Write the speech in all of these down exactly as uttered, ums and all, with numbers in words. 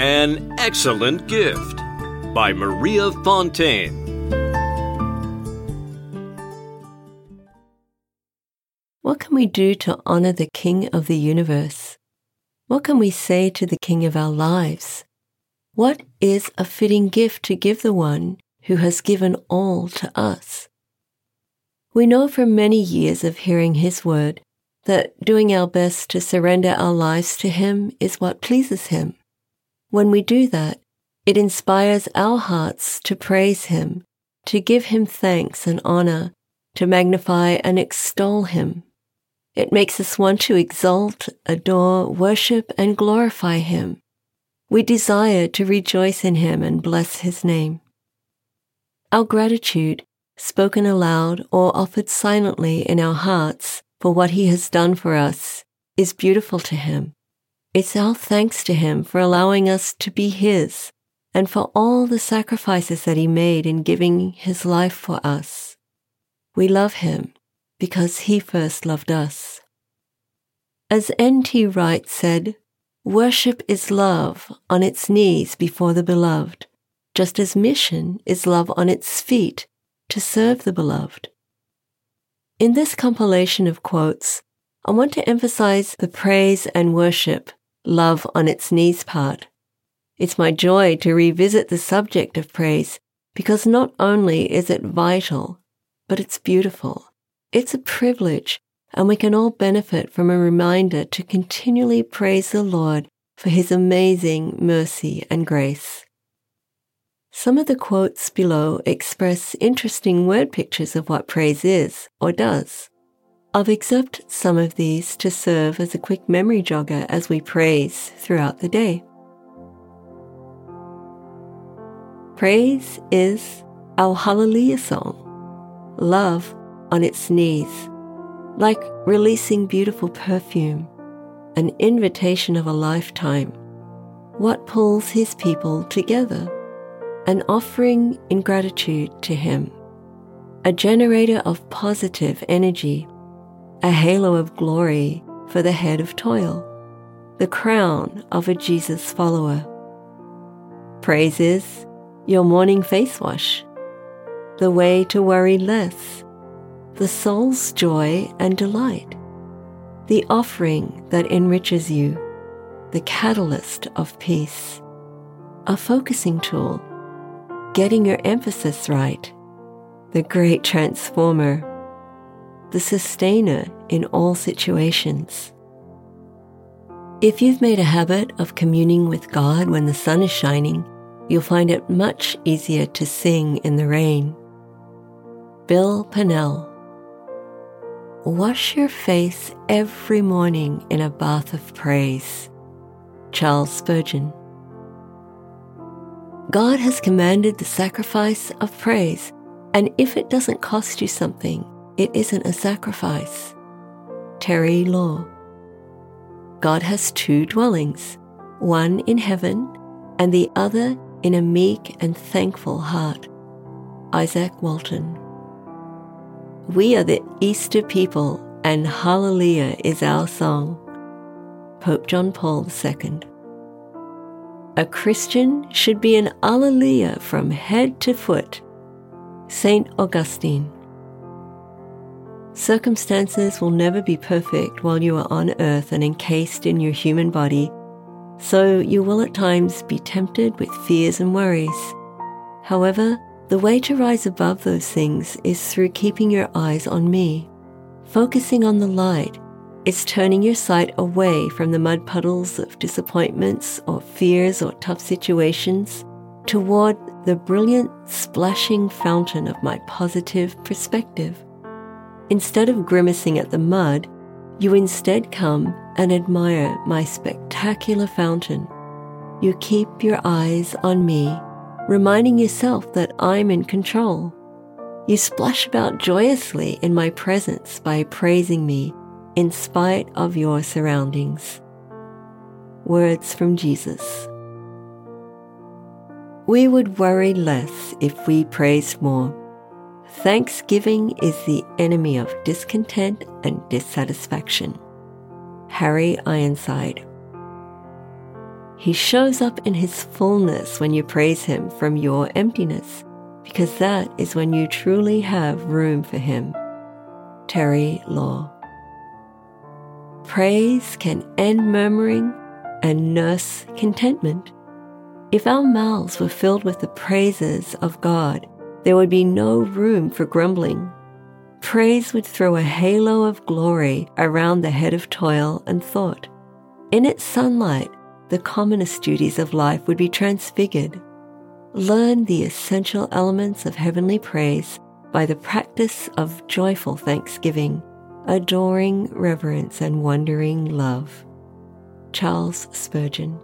An Excellent Gift by Maria Fontaine. What can we do to honor the King of the universe? What can we say to the King of our lives? What is a fitting gift to give the one who has given all to us? We know from many years of hearing his word that doing our best to surrender our lives to him is what pleases him. When we do that, it inspires our hearts to praise him, to give him thanks and honor, to magnify and extol him. It makes us want to exalt, adore, worship, and glorify him. We desire to rejoice in him and bless his name. Our gratitude, spoken aloud or offered silently in our hearts for what he has done for us, is beautiful to him. It's our thanks to him for allowing us to be his and for all the sacrifices that he made in giving his life for us. We love him because he first loved us. As N T Wright said, worship is love on its knees before the beloved, just as mission is love on its feet to serve the beloved. In this compilation of quotes, I want to emphasize the praise and worship, love on its knees part. It's my joy to revisit the subject of praise because not only is it vital, but it's beautiful. It's a privilege, and we can all benefit from a reminder to continually praise the Lord for his amazing mercy and grace. Some of the quotes below express interesting word pictures of what praise is or does. I've excerpted some of these to serve as a quick memory jogger as we praise throughout the day. Praise is our hallelujah song, love on its knees, like releasing beautiful perfume, an invitation of a lifetime, what pulls his people together, an offering in gratitude to him, a generator of positive energy, a halo of glory for the head of toil, the crown of a Jesus follower. Praise is your morning face wash, the way to worry less, the soul's joy and delight, the offering that enriches you, the catalyst of peace, a focusing tool, getting your emphasis right, the great transformer, the sustainer in all situations. If you've made a habit of communing with God when the sun is shining, you'll find it much easier to sing in the rain. Bill Pennell. Wash your face every morning in a bath of praise. Charles Spurgeon. God has commanded the sacrifice of praise, and if it doesn't cost you something, it isn't a sacrifice. Terry Law. God has two dwellings, one in heaven and the other in a meek and thankful heart. Isaac Walton. We are the Easter people, and hallelujah is our song. Pope John Paul the Second. A Christian should be an alleluia from head to foot. Saint Augustine. Circumstances will never be perfect while you are on earth and encased in your human body, so you will at times be tempted with fears and worries. However, the way to rise above those things is through keeping your eyes on me. Focusing on the light is turning your sight away from the mud puddles of disappointments or fears or tough situations toward the brilliant, splashing fountain of my positive perspective. Instead of grimacing at the mud, you instead come and admire my spectacular fountain. You keep your eyes on me, reminding yourself that I'm in control. You splash about joyously in my presence by praising me in spite of your surroundings. Words from Jesus. We would worry less if we praised more. Thanksgiving is the enemy of discontent and dissatisfaction. Harry Ironside. He shows up in his fullness when you praise him from your emptiness, because that is when you truly have room for him. Terry Law. Praise can end murmuring and nurse contentment. If our mouths were filled with the praises of God, there would be no room for grumbling. Praise would throw a halo of glory around the head of toil and thought. In its sunlight, the commonest duties of life would be transfigured. Learn the essential elements of heavenly praise by the practice of joyful thanksgiving, adoring reverence, and wondering love. Charles Spurgeon.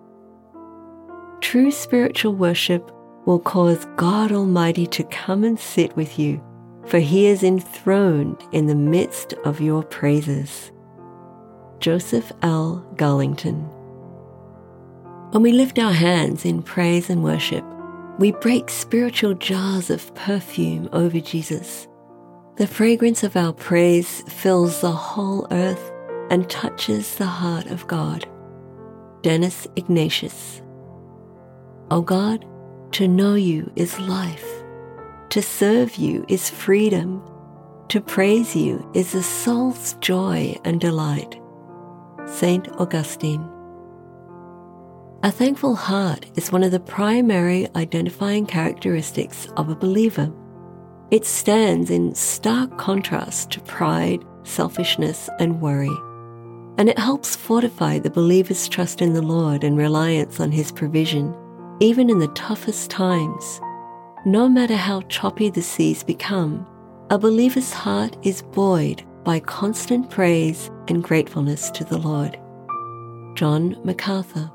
True spiritual worship will cause God Almighty to come and sit with you, for he is enthroned in the midst of your praises. Joseph L. Garlington. When we lift our hands in praise and worship, we break spiritual jars of perfume over Jesus. The fragrance of our praise fills the whole earth and touches the heart of God. Dennis Ignatius. O God, to know you is life. To serve you is freedom. To praise you is the soul's joy and delight. Saint Augustine. A thankful heart is one of the primary identifying characteristics of a believer. It stands in stark contrast to pride, selfishness, and worry, and it helps fortify the believer's trust in the Lord and reliance on his provision, even in the toughest times. No matter how choppy the seas become, a believer's heart is buoyed by constant praise and gratefulness to the Lord. John MacArthur.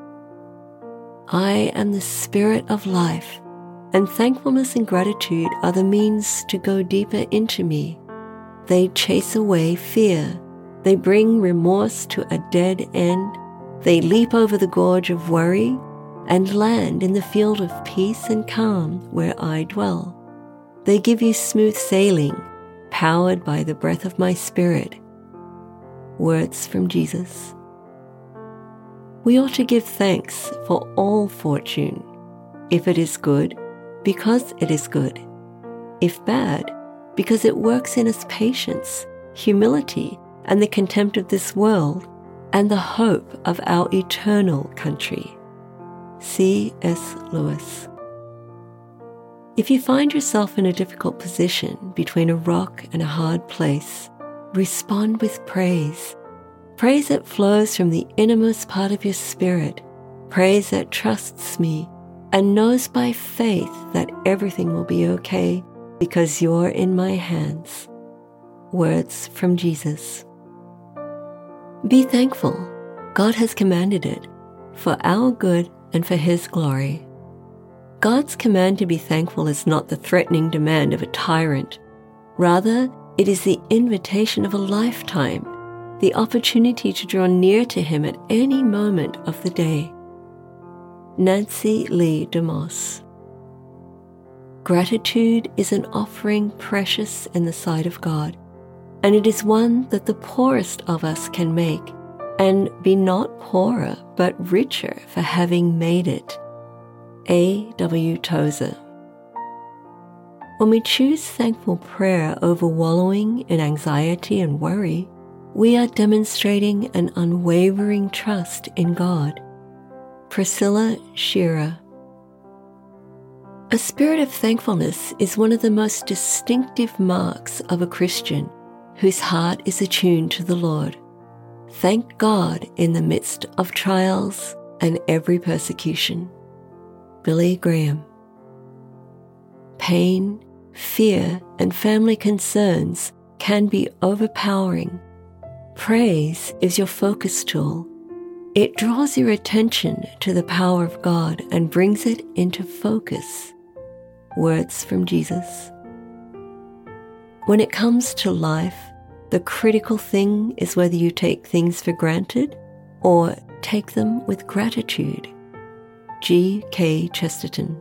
I am the spirit of life, and thankfulness and gratitude are the means to go deeper into me. They chase away fear. They bring remorse to a dead end. They leap over the gorge of worry and land in the field of peace and calm where I dwell. They give you smooth sailing, powered by the breath of my spirit. Words from Jesus. We ought to give thanks for all fortune, if it is good, because it is good, if bad, because it works in us patience, humility, and the contempt of this world, and the hope of our eternal country. C S Lewis. If you find yourself in a difficult position between a rock and a hard place, respond with praise. Praise that flows from the innermost part of your spirit, praise that trusts me and knows by faith that everything will be okay because you're in my hands. Words from Jesus. Be thankful. God has commanded it, for our good and for his glory. God's command to be thankful is not the threatening demand of a tyrant. Rather, it is the invitation of a lifetime, the opportunity to draw near to him at any moment of the day. Nancy Lee DeMoss. Gratitude is an offering precious in the sight of God, and it is one that the poorest of us can make, and be not poorer but richer for having made it. A W Tozer. When we choose thankful prayer over wallowing in anxiety and worry, we are demonstrating an unwavering trust in God. Priscilla Shirer. A spirit of thankfulness is one of the most distinctive marks of a Christian whose heart is attuned to the Lord. Thank God in the midst of trials and every persecution. Billy Graham. Pain, fear, and family concerns can be overpowering. Praise is your focus tool. It draws your attention to the power of God and brings it into focus. Words from Jesus. When it comes to life, the critical thing is whether you take things for granted or take them with gratitude. G K Chesterton.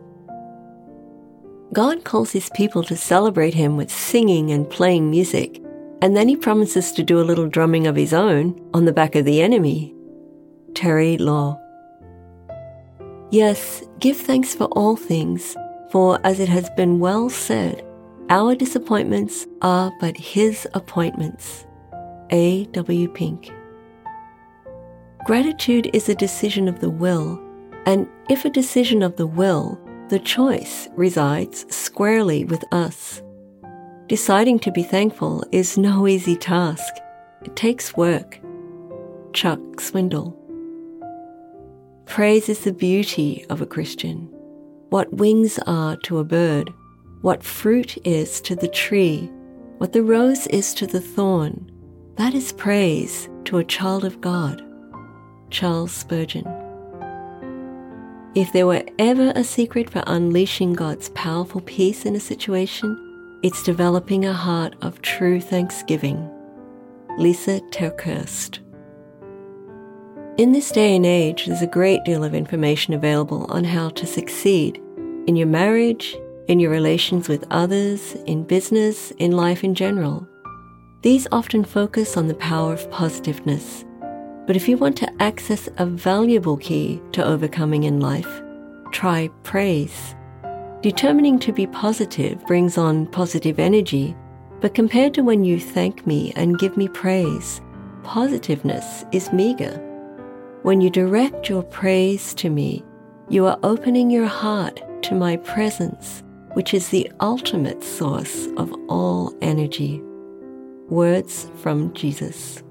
God calls his people to celebrate him with singing and playing music, and then he promises to do a little drumming of his own on the back of the enemy. Terry Law. Yes, give thanks for all things, for as it has been well said, our disappointments are but His appointments. A. W. Pink. Gratitude is a decision of the will, and if a decision of the will, the choice resides squarely with us. Deciding to be thankful is no easy task. It takes work. Chuck Swindoll. Praise is the beauty of a Christian. What wings are to a bird, what fruit is to the tree, what the rose is to the thorn, that is praise to a child of God. Charles Spurgeon. If there were ever a secret for unleashing God's powerful peace in a situation, it's developing a heart of true thanksgiving. Lisa TerKeurst. In this day and age, there's a great deal of information available on how to succeed in your marriage, in your relations with others, in business, in life in general. These often focus on the power of positiveness. But if you want to access a valuable key to overcoming in life, try praise. Determining to be positive brings on positive energy, but compared to when you thank me and give me praise, positiveness is meager. When you direct your praise to me, you are opening your heart to my presence, which is the ultimate source of all energy. Words from Jesus.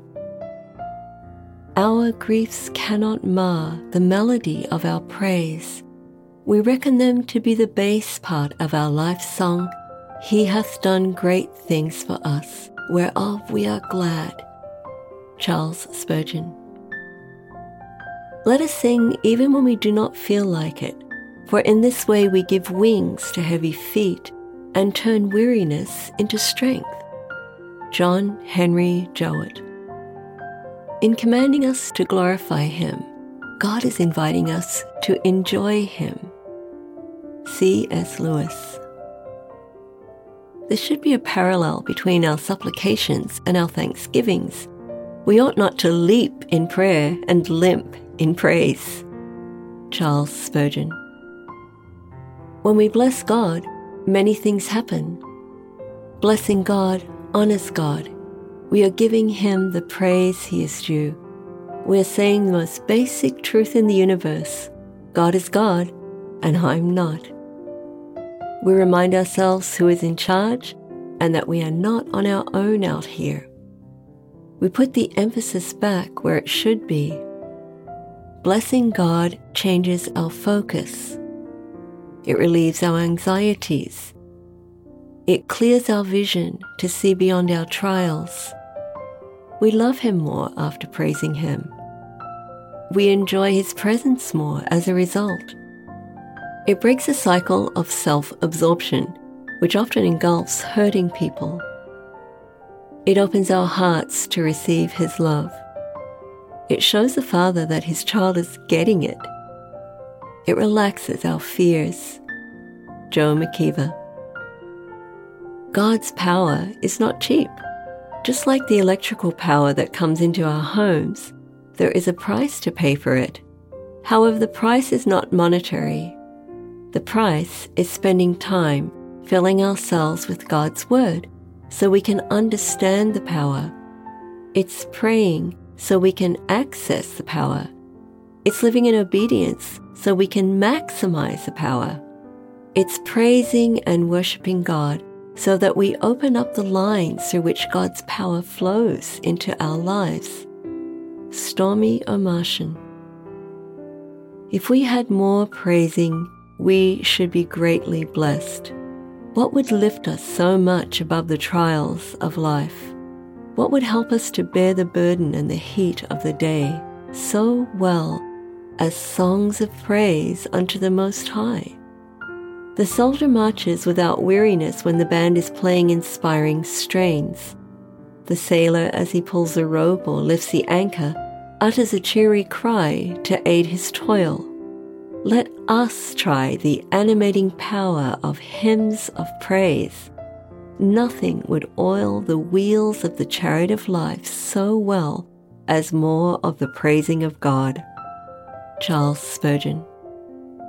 Our griefs cannot mar the melody of our praise. We reckon them to be the bass part of our life song. He hath done great things for us, whereof we are glad. Charles Spurgeon. Let us sing even when we do not feel like it, for in this way we give wings to heavy feet and turn weariness into strength. John Henry Jowett. In commanding us to glorify Him, God is inviting us to enjoy Him. C S Lewis. There should be a parallel between our supplications and our thanksgivings. We ought not to leap in prayer and limp in praise. Charles Spurgeon. When we bless God, many things happen. Blessing God honors God. We are giving Him the praise He is due. We are saying the most basic truth in the universe. God is God, and I'm not. We remind ourselves who is in charge, and that we are not on our own out here. We put the emphasis back where it should be. Blessing God changes our focus. It relieves our anxieties. It clears our vision to see beyond our trials. We love Him more after praising Him. We enjoy His presence more as a result. It breaks a cycle of self-absorption, which often engulfs hurting people. It opens our hearts to receive His love. It shows the Father that His child is getting it. It relaxes our fears. Joe McKeever. God's power is not cheap. Just like the electrical power that comes into our homes, there is a price to pay for it. However, the price is not monetary. The price is spending time filling ourselves with God's Word so we can understand the power. It's praying so we can access the power. It's living in obedience so we can maximize the power. It's praising and worshiping God so that we open up the lines through which God's power flows into our lives. Stormy O'Martian. If we had more praising, we should be greatly blessed. What would lift us so much above the trials of life? What would help us to bear the burden and the heat of the day so well as songs of praise unto the Most High? The soldier marches without weariness when the band is playing inspiring strains. The sailor, as he pulls the rope or lifts the anchor, utters a cheery cry to aid his toil. Let us try the animating power of hymns of praise. Nothing would oil the wheels of the chariot of life so well as more of the praising of God. Charles Spurgeon.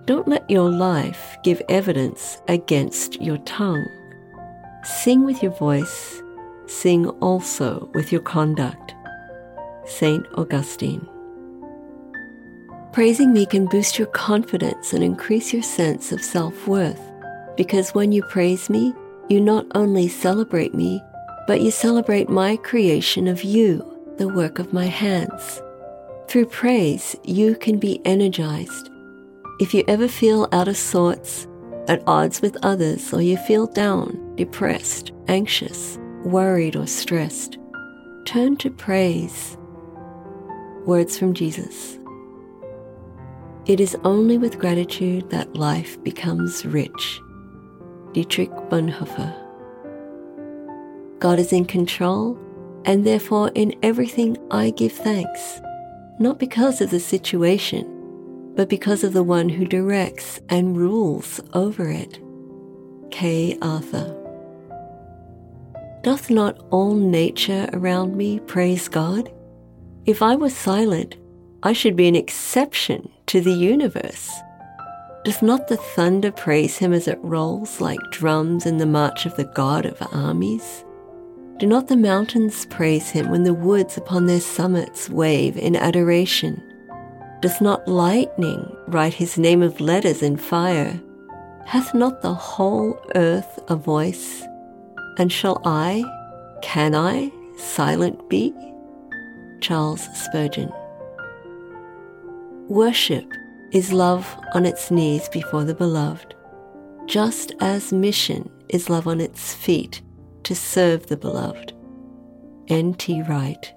Don't let your life give evidence against your tongue. Sing with your voice, sing also with your conduct. Saint Augustine. Praising me can boost your confidence and increase your sense of self-worth, because when you praise me, you not only celebrate me, but you celebrate my creation of you, the work of my hands. Through praise, you can be energized. If you ever feel out of sorts, at odds with others, or you feel down, depressed, anxious, worried, or stressed, turn to praise. Words from Jesus. It is only with gratitude that life becomes rich. Dietrich Bonhoeffer. God is in control, and therefore in everything I give thanks, not because of the situation, but because of the one who directs and rules over it. K. Arthur. Doth not all nature around me praise God? If I were silent, I should be an exception to the universe. Doth not the thunder praise him as it rolls like drums in the march of the God of armies? Do not the mountains praise him when the woods upon their summits wave in adoration? Doth not lightning write his name of letters in fire? Hath not the whole earth a voice? And shall I, can I, silent be? Charles Spurgeon. Worship is love on its knees before the beloved, just as mission is love on its feet to serve the beloved. N T Wright.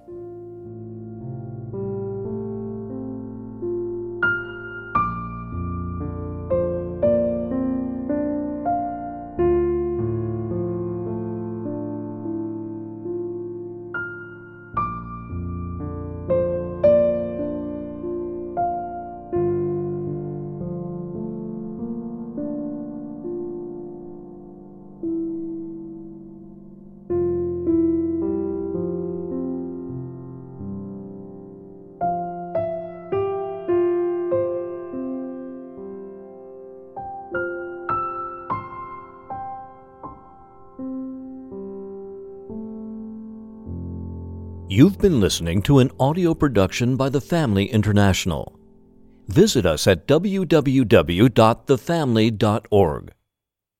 You've been listening to an audio production by The Family International. Visit us at w w w dot the family dot org.